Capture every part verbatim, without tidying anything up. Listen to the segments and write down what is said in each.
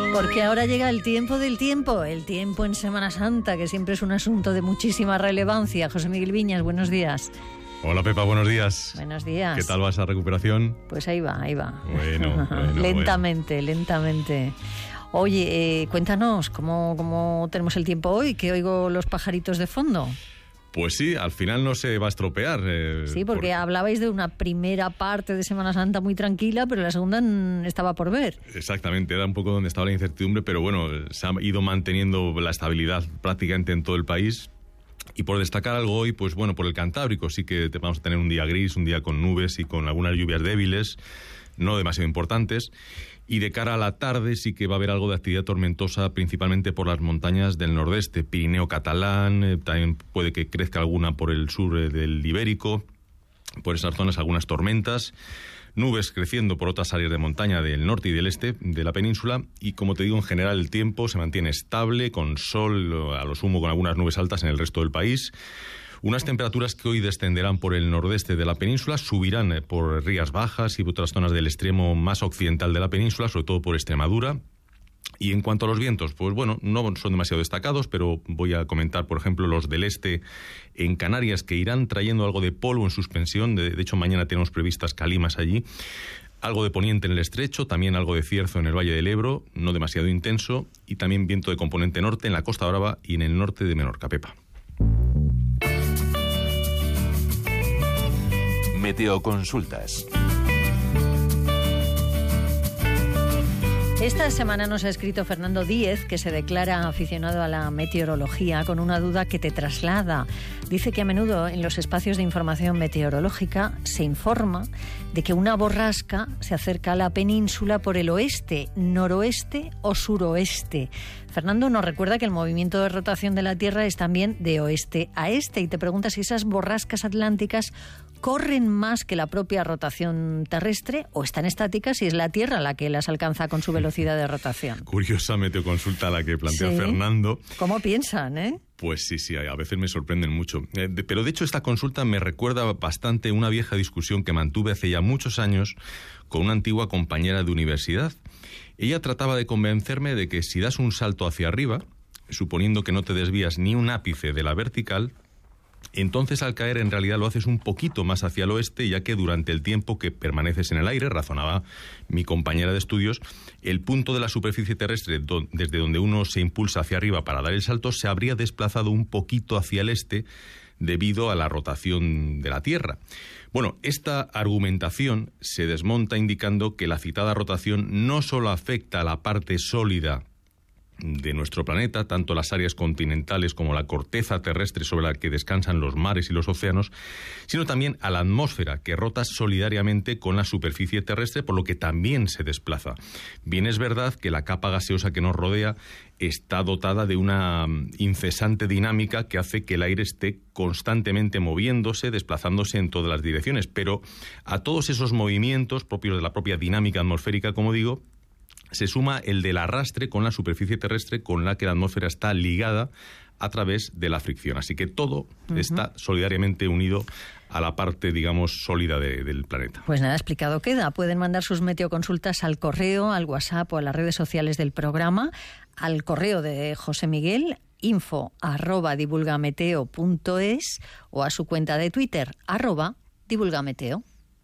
Porque ahora llega el tiempo del tiempo, el tiempo en Semana Santa, que siempre es un asunto de muchísima relevancia. José Miguel Viñas, buenos días. Hola Pepa, buenos días. Buenos días. ¿Qué tal va esa recuperación? Pues ahí va, ahí va. Bueno, bueno lentamente, bueno. lentamente. Oye, eh, cuéntanos, ¿cómo, ¿cómo tenemos el tiempo hoy? Que oigo los pajaritos de fondo. Pues sí, al final no se va a estropear. Eh, sí, porque por... hablabais de una primera parte de Semana Santa muy tranquila, pero la segunda estaba por ver. Exactamente, era un poco donde estaba la incertidumbre, pero bueno, se ha ido manteniendo la estabilidad prácticamente en todo el país. Y por destacar algo hoy, pues bueno, por el Cantábrico sí que vamos a tener un día gris, un día con nubes y con algunas lluvias débiles, no demasiado importantes. Y de cara a la tarde sí que va a haber algo de actividad tormentosa, principalmente por las montañas del nordeste, Pirineo catalán, eh, también puede que crezca alguna por el sur eh, del Ibérico, por esas zonas algunas tormentas, nubes creciendo por otras áreas de montaña del norte y del este de la península, y como te digo, en general el tiempo se mantiene estable, con sol, a lo sumo con algunas nubes altas en el resto del país. Unas temperaturas que hoy descenderán por el nordeste de la península, subirán por Rías Bajas y por otras zonas del extremo más occidental de la península, sobre todo por Extremadura. Y en cuanto a los vientos, pues bueno, no son demasiado destacados, pero voy a comentar, por ejemplo, los del este en Canarias, que irán trayendo algo de polvo en suspensión. De, de hecho, mañana tenemos previstas calimas allí. Algo de poniente en el estrecho, también algo de cierzo en el Valle del Ebro, no demasiado intenso, y también viento de componente norte en la Costa Brava y en el norte de Menorca. Pepa. Meteoconsultas. Esta semana nos ha escrito Fernando Díez, que se declara aficionado a la meteorología, con una duda que te traslada. Dice que a menudo en los espacios de información meteorológica se informa de que una borrasca se acerca a la península por el oeste, noroeste o suroeste. Fernando nos recuerda que el movimiento de rotación de la Tierra es también de oeste a este y te pregunta si esas borrascas atlánticas corren más que la propia rotación terrestre o están estáticas y es la Tierra la que las alcanza con su velocidad de rotación. Curiosa meteoconsulta la que plantea sí. Fernando. ¿Cómo piensan, eh? Pues sí, sí, a veces me sorprenden mucho. Eh, de, pero de hecho esta consulta me recuerda bastante una vieja discusión que mantuve hace ya muchos años con una antigua compañera de universidad. Ella trataba de convencerme de que si das un salto hacia arriba, suponiendo que no te desvías ni un ápice de la vertical, entonces al caer en realidad lo haces un poquito más hacia el oeste, ya que durante el tiempo que permaneces en el aire, razonaba mi compañera de estudios, el punto de la superficie terrestre do- desde donde uno se impulsa hacia arriba para dar el salto se habría desplazado un poquito hacia el este debido a la rotación de la Tierra. Bueno, esta argumentación se desmonta indicando que la citada rotación no solo afecta a la parte sólida de nuestro planeta, tanto las áreas continentales como la corteza terrestre sobre la que descansan los mares y los océanos, sino también a la atmósfera, que rota solidariamente con la superficie terrestre, por lo que también se desplaza. Bien es verdad que la capa gaseosa que nos rodea está dotada de una incesante dinámica que hace que el aire esté constantemente moviéndose, desplazándose en todas las direcciones, pero a todos esos movimientos propios de la propia dinámica atmosférica, como digo, se suma el del arrastre con la superficie terrestre con la que la atmósfera está ligada a través de la fricción. Así que todo uh-huh. está solidariamente unido a la parte, digamos, sólida de, del planeta. Pues nada, explicado queda. Pueden mandar sus meteoconsultas al correo, al WhatsApp o a las redes sociales del programa, al correo de José Miguel, info arroba divulgameteo punto es, o a su cuenta de Twitter, arroba divulgameteo.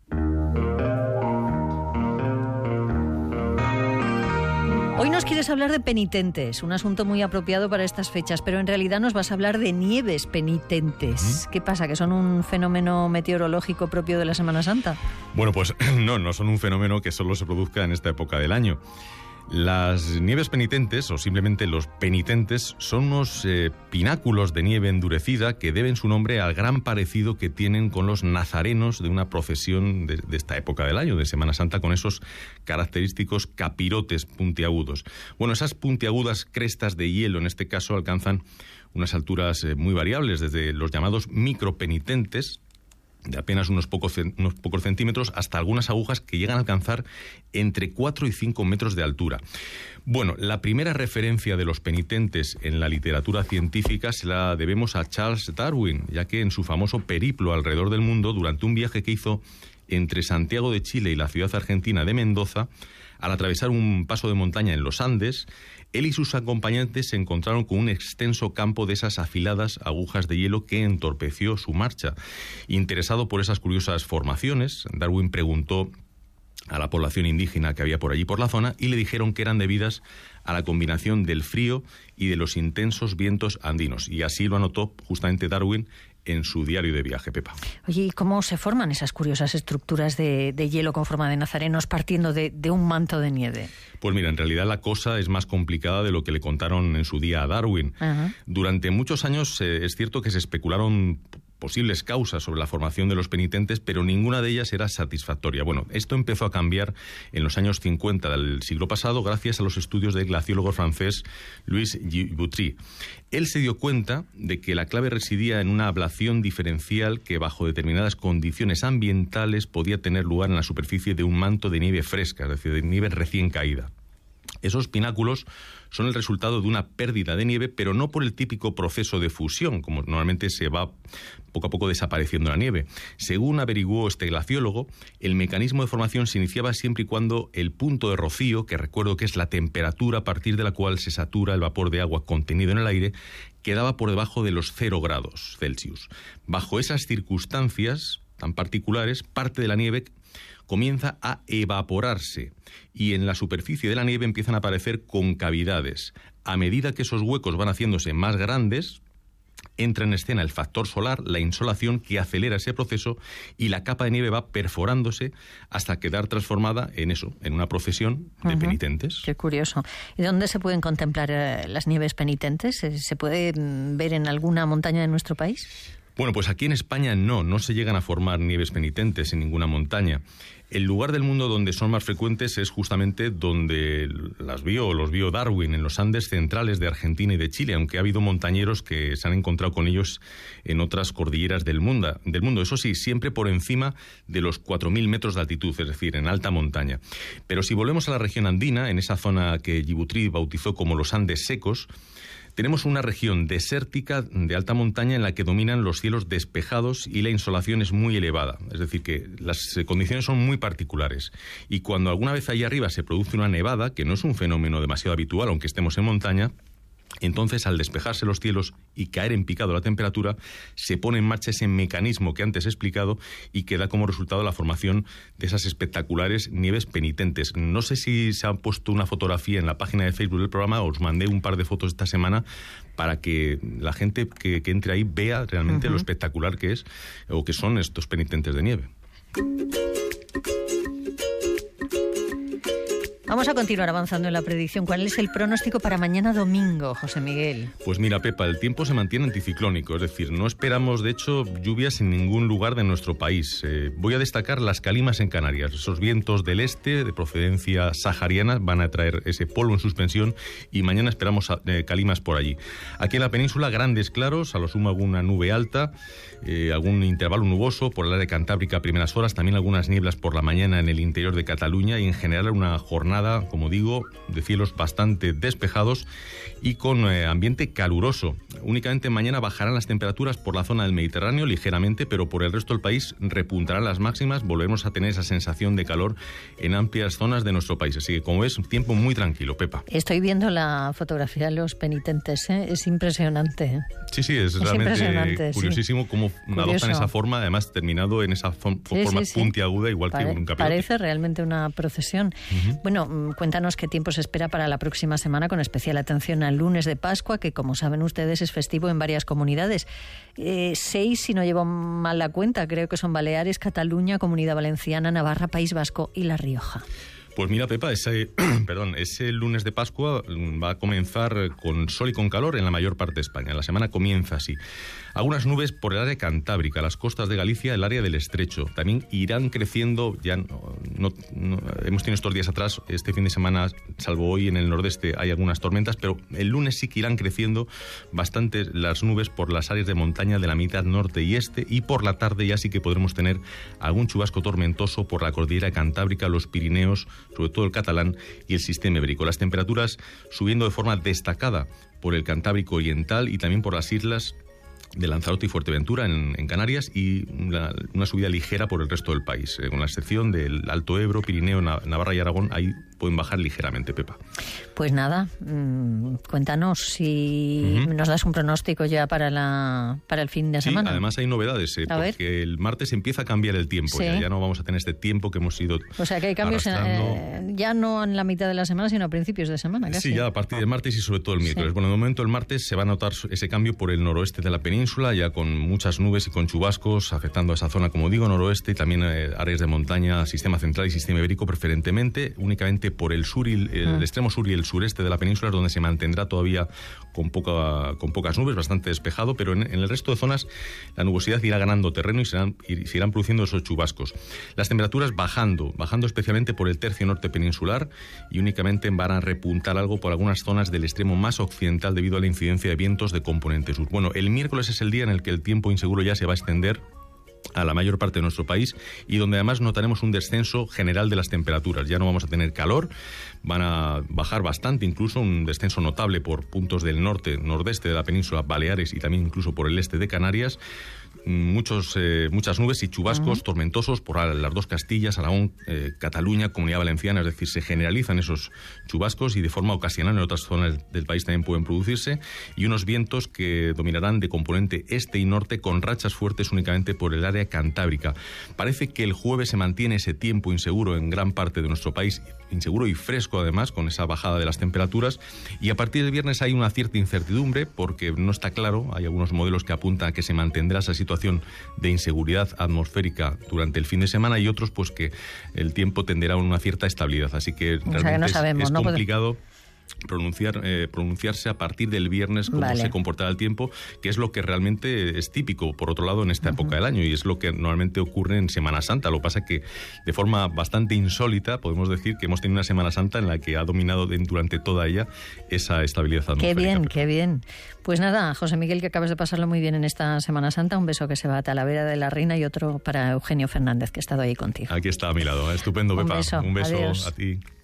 Hoy nos quieres hablar de penitentes, un asunto muy apropiado para estas fechas, pero en realidad nos vas a hablar de nieves penitentes. ¿Mm? ¿Qué pasa? ¿Que son un fenómeno meteorológico propio de la Semana Santa? Bueno, pues no, no son un fenómeno que solo se produzca en esta época del año. Las nieves penitentes, o simplemente los penitentes, son unos eh, pináculos de nieve endurecida que deben su nombre al gran parecido que tienen con los nazarenos de una procesión de, de esta época del año, de Semana Santa, con esos característicos capirotes puntiagudos. Bueno, esas puntiagudas crestas de hielo, en este caso, alcanzan unas alturas eh, muy variables, desde los llamados micropenitentes, de apenas unos pocos, unos pocos centímetros, hasta algunas agujas que llegan a alcanzar entre cuatro y cinco metros de altura. Bueno, la primera referencia de los penitentes en la literatura científica se la debemos a Charles Darwin, ya que en su famoso periplo alrededor del mundo, durante un viaje que hizo entre Santiago de Chile y la ciudad argentina de Mendoza, al atravesar un paso de montaña en los Andes, él y sus acompañantes se encontraron con un extenso campo de esas afiladas agujas de hielo que entorpeció su marcha. Interesado por esas curiosas formaciones, Darwin preguntó a la población indígena que había por allí por la zona y le dijeron que eran debidas a la combinación del frío y de los intensos vientos andinos. Y así lo anotó justamente Darwin en su diario de viaje, Pepa. Oye, ¿y cómo se forman esas curiosas estructuras de, de hielo con forma de nazarenos partiendo de, de un manto de nieve? Pues mira, en realidad la cosa es más complicada de lo que le contaron en su día a Darwin. Uh-huh. Durante muchos años eh, es cierto que se especularon posibles causas sobre la formación de los penitentes, pero ninguna de ellas era satisfactoria. Bueno, esto empezó a cambiar en los años cincuenta del siglo pasado gracias a los estudios del glaciólogo francés Louis Guibouty. Él se dio cuenta de que la clave residía en una ablación diferencial que bajo determinadas condiciones ambientales podía tener lugar en la superficie de un manto de nieve fresca, es decir, de nieve recién caída. Esos pináculos son el resultado de una pérdida de nieve, pero no por el típico proceso de fusión, como normalmente se va poco a poco desapareciendo la nieve. Según averiguó este glaciólogo, el mecanismo de formación se iniciaba siempre y cuando el punto de rocío, que recuerdo que es la temperatura a partir de la cual se satura el vapor de agua contenido en el aire, quedaba por debajo de los cero grados Celsius. Bajo esas circunstancias tan particulares, parte de la nieve comienza a evaporarse y en la superficie de la nieve empiezan a aparecer concavidades. A medida que esos huecos van haciéndose más grandes, entra en escena el factor solar, la insolación, que acelera ese proceso y la capa de nieve va perforándose hasta quedar transformada en eso, en una procesión de uh-huh. penitentes. Qué curioso. ¿Y dónde se pueden contemplar eh, las nieves penitentes? ¿Se puede ver en alguna montaña de nuestro país? Bueno, pues aquí en España no, no se llegan a formar nieves penitentes en ninguna montaña. El lugar del mundo donde son más frecuentes es justamente donde las vio, los vio Darwin, en los Andes centrales de Argentina y de Chile, aunque ha habido montañeros que se han encontrado con ellos en otras cordilleras del mundo. Del mundo. Eso sí, siempre por encima de los cuatro mil metros de altitud, es decir, en alta montaña. Pero si volvemos a la región andina, en esa zona que Guibouty bautizó como los Andes secos, tenemos una región desértica de alta montaña en la que dominan los cielos despejados y la insolación es muy elevada. Es decir, que las condiciones son muy particulares. Y cuando alguna vez ahí arriba se produce una nevada, que no es un fenómeno demasiado habitual, aunque estemos en montaña, entonces, al despejarse los cielos y caer en picado la temperatura, se pone en marcha ese mecanismo que antes he explicado y que da como resultado la formación de esas espectaculares nieves penitentes. No sé si se ha puesto una fotografía en la página de Facebook del programa, os mandé un par de fotos esta semana para que la gente que, que entre ahí vea realmente uh-huh. lo espectacular que es o que son estos penitentes de nieve. Vamos a continuar avanzando en la predicción. ¿Cuál es el pronóstico para mañana domingo, José Miguel? Pues mira, Pepa, el tiempo se mantiene anticiclónico, es decir, no esperamos, de hecho, lluvias en ningún lugar de nuestro país. Eh, voy a destacar las calimas en Canarias. Esos vientos del este, de procedencia sahariana, van a traer ese polvo en suspensión y mañana esperamos eh, calimas por allí. Aquí en la península, grandes claros, a lo sumo alguna nube alta, eh, algún intervalo nuboso por el área cantábrica a primeras horas, también algunas nieblas por la mañana en el interior de Cataluña y en general una jornada, como digo, de cielos bastante despejados y con eh, ambiente caluroso. Únicamente mañana bajarán las temperaturas por la zona del Mediterráneo ligeramente, pero por el resto del país repuntarán las máximas. Volveremos a tener esa sensación de calor en amplias zonas de nuestro país. Así que, como ves, tiempo muy tranquilo, Pepa. Estoy viendo la fotografía de los penitentes, ¿eh? Es impresionante. Sí, sí, es, es realmente curiosísimo sí. cómo Curioso. adoptan esa forma, además terminado en esa fo- sí, forma sí, sí. puntiaguda, igual Pare- que un capirote. Parece realmente una procesión. Uh-huh. Bueno, cuéntanos qué tiempo se espera para la próxima semana, con especial atención al lunes de Pascua, que como saben ustedes es festivo en varias comunidades. Eh, seis, si no llevo mal la cuenta, creo que son Baleares, Cataluña, Comunidad Valenciana, Navarra, País Vasco y La Rioja. Pues mira, Pepa, ese, perdón, ese lunes de Pascua va a comenzar con sol y con calor en la mayor parte de España. La semana comienza así. Algunas nubes por el área cantábrica, las costas de Galicia, el área del Estrecho. También irán creciendo, ya no, no, no, hemos tenido estos días atrás, este fin de semana, salvo hoy en el nordeste, hay algunas tormentas, pero el lunes sí que irán creciendo bastante las nubes por las áreas de montaña de la mitad norte y este, y por la tarde ya sí que podremos tener algún chubasco tormentoso por la cordillera cantábrica, los Pirineos, sobre todo el catalán y el sistema ibérico. Las temperaturas subiendo de forma destacada por el Cantábrico oriental y también por las islas de Lanzarote y Fuerteventura en, en Canarias y una, una subida ligera por el resto del país, eh, con la excepción del Alto Ebro, Pirineo, Navarra y Aragón, ahí pueden bajar ligeramente, Pepa. Pues nada, mmm, cuéntanos si uh-huh. nos das un pronóstico ya para la para el fin de sí, semana. Además hay novedades, eh, porque ver. el martes empieza a cambiar el tiempo, sí. ya, ya no vamos a tener este tiempo que hemos ido O sea que hay cambios en, eh, ya no en la mitad de la semana, sino a principios de semana, casi. Sí, ya a partir del martes y sobre todo el miércoles. Sí. Bueno, de momento el martes se va a notar ese cambio por el noroeste de la península, ya con muchas nubes y con chubascos afectando a esa zona, como digo, noroeste, y también eh, áreas de montaña, sistema central y sistema ibérico preferentemente, únicamente por el sur y el, el mm. extremo sur y el sureste de la península, donde se mantendrá todavía con poca con pocas nubes, bastante despejado, pero en, en el resto de zonas la nubosidad irá ganando terreno y serán, y se irán produciendo esos chubascos. Las temperaturas bajando, bajando especialmente por el tercio norte peninsular y únicamente van a repuntar algo por algunas zonas del extremo más occidental debido a la incidencia de vientos de componente sur. Bueno, el miércoles es el día en el que el tiempo inseguro ya se va a extender a la mayor parte de nuestro país y donde además notaremos un descenso general de las temperaturas. Ya no vamos a tener calor, van a bajar bastante, incluso un descenso notable por puntos del norte, nordeste de la península, Baleares y también incluso por el este de Canarias. Muchos, eh, muchas nubes y chubascos uh-huh. tormentosos por las dos Castillas, Aragón, eh, Cataluña, Comunidad Valenciana, es decir, se generalizan esos chubascos y de forma ocasional en otras zonas del país también pueden producirse, y unos vientos que dominarán de componente este y norte con rachas fuertes únicamente por el área cantábrica. Parece que el jueves se mantiene ese tiempo inseguro en gran parte de nuestro país, inseguro y fresco además, con esa bajada de las temperaturas, y a partir del viernes hay una cierta incertidumbre porque no está claro, hay algunos modelos que apuntan a que se mantendrá esa situación de inseguridad atmosférica durante el fin de semana y otros pues que el tiempo tenderá a una cierta estabilidad, así que realmente o sea que no sabemos, es, es ¿no? complicado pronunciar eh, pronunciarse a partir del viernes cómo vale. se comportará el tiempo, que es lo que realmente es típico, por otro lado, en esta uh-huh. época del año, y es lo que normalmente ocurre en Semana Santa. Lo que pasa es que de forma bastante insólita podemos decir que hemos tenido una Semana Santa en la que ha dominado de, durante toda ella esa estabilidad atmosférica. Qué bien, qué bien. Pues nada, José Miguel, que acabas de pasarlo muy bien en esta Semana Santa, un beso que se va a Talavera de la Reina y otro para Eugenio Fernández, que ha estado ahí contigo. Aquí está a mi lado, estupendo, un Pepa. Beso. Un beso Adiós. a ti.